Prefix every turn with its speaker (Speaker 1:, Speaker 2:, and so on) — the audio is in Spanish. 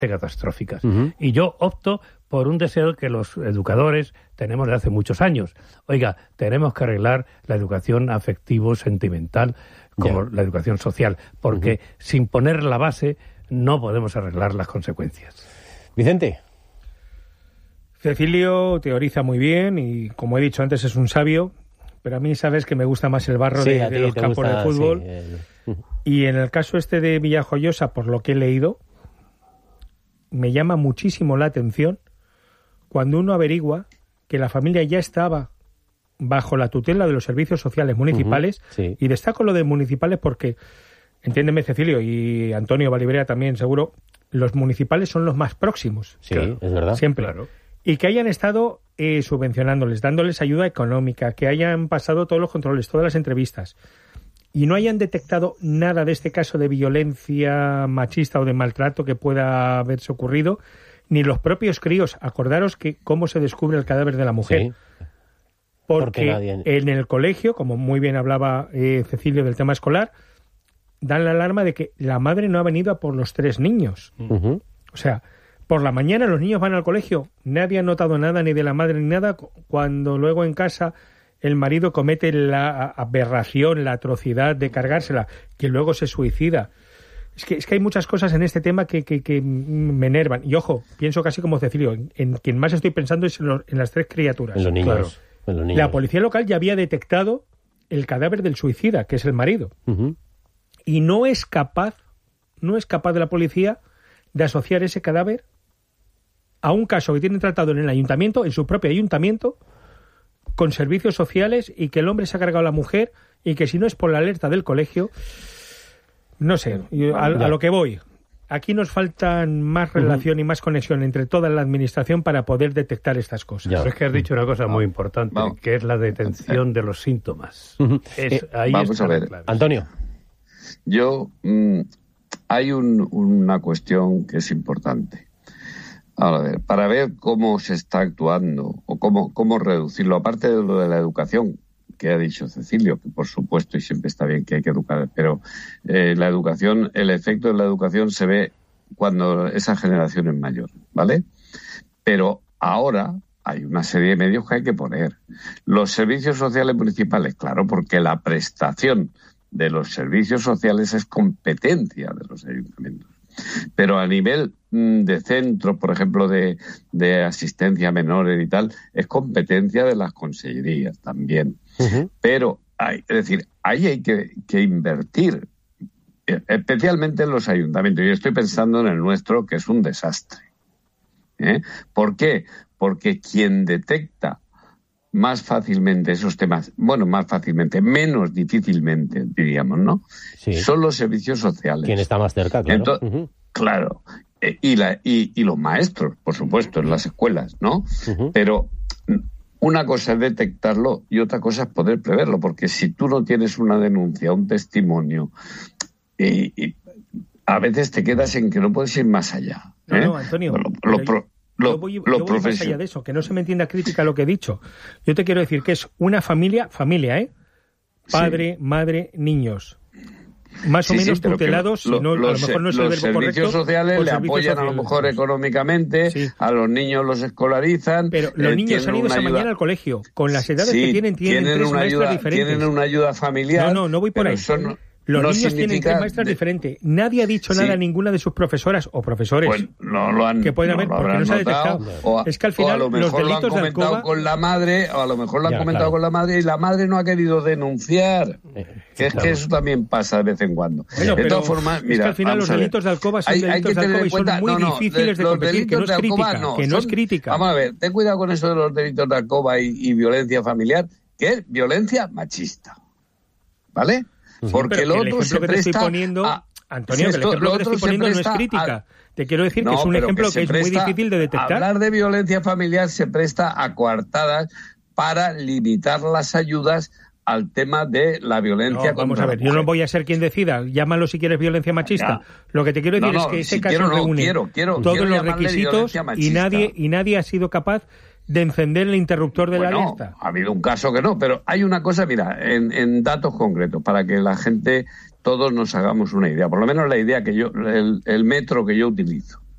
Speaker 1: catastróficas. Y yo opto por un deseo que los educadores tenemos de hace muchos años. Oiga, tenemos que arreglar la educación afectivo-sentimental como la educación social, porque sin poner la base no podemos arreglar las consecuencias.
Speaker 2: Vicente.
Speaker 3: Cecilio teoriza muy bien y, como he dicho antes, es un sabio, pero a mí sabes que me gusta más el barro de los campos de fútbol. Y en el caso este de Villajoyosa, por lo que he leído, me llama muchísimo la atención cuando uno averigua que la familia ya estaba bajo la tutela de los servicios sociales municipales, y destaco lo de municipales porque, entiéndeme Cecilio y Antonio Valibrea también seguro, los municipales son los más próximos.
Speaker 2: Sí, claro, es verdad.
Speaker 3: Siempre.
Speaker 1: Claro.
Speaker 3: Y que hayan estado subvencionándoles, dándoles ayuda económica, que hayan pasado todos los controles, todas las entrevistas, y no hayan detectado nada de este caso de violencia machista o de maltrato que pueda haberse ocurrido, ni los propios críos. Acordaros que cómo se descubre el cadáver de la mujer.
Speaker 2: Sí.
Speaker 3: Porque en el colegio, como muy bien hablaba Cecilio del tema escolar, dan la alarma de que la madre no ha venido a por los 3 niños. O sea, por la mañana los niños van al colegio, nadie ha notado nada, ni de la madre ni nada, cuando luego en casa el marido comete la aberración, la atrocidad de cargársela, que luego se suicida. Es que hay muchas cosas en este tema que me enervan. Y ojo, pienso casi como Cecilio, en quien más estoy pensando es en las 3 criaturas.
Speaker 2: En los niños.
Speaker 1: Claro.
Speaker 2: En los niños.
Speaker 3: La policía local ya había detectado el cadáver del suicida, que es el marido. Y no es capaz de la policía de asociar ese cadáver a un caso que tienen tratado en el ayuntamiento, en su propio ayuntamiento, con servicios sociales, y que el hombre se ha cargado a la mujer, y que si no es por la alerta del colegio, no sé, a lo que voy. Aquí nos faltan más relación y más conexión entre toda la administración para poder detectar estas cosas.
Speaker 1: Pero es que has dicho una cosa muy importante, que es la detención de los síntomas. Ahí
Speaker 4: vamos
Speaker 1: está
Speaker 4: a ver,
Speaker 1: clave.
Speaker 2: Antonio.
Speaker 4: Hay una cuestión que es importante. A ver, para ver cómo se está actuando o cómo reducirlo, aparte de lo de la educación, que ha dicho Cecilio, que por supuesto y siempre está bien que hay que educar, pero la educación, el efecto de la educación se ve cuando esa generación es mayor, ¿vale? Pero ahora hay una serie de medios que hay que poner. Los servicios sociales municipales, claro, porque la prestación de los servicios sociales es competencia de los ayuntamientos. Pero a nivel de centro, por ejemplo, de asistencia a menores y tal, es competencia de las consellerías también. Pero ahí hay que invertir, especialmente en los ayuntamientos. Yo estoy pensando en el nuestro, que es un desastre. ¿Por qué? Porque quien detecta más fácilmente esos temas, menos difícilmente, diríamos, ¿no?
Speaker 2: Sí.
Speaker 4: Son los servicios sociales.
Speaker 2: Quien está más cerca, claro.
Speaker 4: Entonces, claro. Y los maestros, por supuesto, en las escuelas, ¿no? Pero una cosa es detectarlo y otra cosa es poder preverlo, porque si tú no tienes una denuncia, un testimonio, y a veces te quedas en que no puedes ir más allá.
Speaker 3: No, Antonio. Yo voy más allá de eso, que no se me entienda crítica lo que he dicho. Yo te quiero decir que es una familia, padre, madre, niños. Más o menos tutelados, a lo mejor no es el verbo correcto. Los servicios sociales le apoyan a lo mejor económicamente, a los niños los escolarizan. Pero los niños han ido esa mañana al colegio, con las edades que tienen 3 maestras diferentes.
Speaker 4: Tienen una ayuda familiar.
Speaker 3: No voy por ahí. Los niños tienen 3 maestras diferentes. Nadie ha dicho nada a ninguna de sus profesoras o profesores.
Speaker 4: Pues no lo han,
Speaker 3: que pueden haber, porque no se ha detectado. Es que al final los delitos de alcoba...
Speaker 4: con la madre, o a lo mejor lo han comentado con la madre y la madre no ha querido denunciar. Que es que eso también pasa de vez en cuando.
Speaker 3: Bueno, de todas formas, mira, es que al final los delitos de alcoba son delitos de alcoba y son muy difíciles de competir, que no es crítica.
Speaker 4: Vamos a ver, ten cuidado con eso de los delitos de alcoba y violencia familiar, que es violencia machista. ¿Vale? Porque el otro se presta
Speaker 3: Antonio, el ejemplo que te estoy poniendo no es crítica. Te quiero decir que es un ejemplo que es muy difícil de detectar.
Speaker 4: Hablar de violencia familiar se presta a coartadas para limitar las ayudas al tema de la violencia.
Speaker 3: Vamos a ver, yo no voy a ser quien decida. Llámalo si quieres violencia machista. Lo que te quiero decir es que ese caso reúne todos los requisitos y nadie ha sido capaz de encender el interruptor de la alerta.
Speaker 4: Ha habido un caso que no, pero hay una cosa, mira, en datos concretos, para que la gente, todos nos hagamos una idea, por lo menos la idea que yo, el metro que yo utilizo.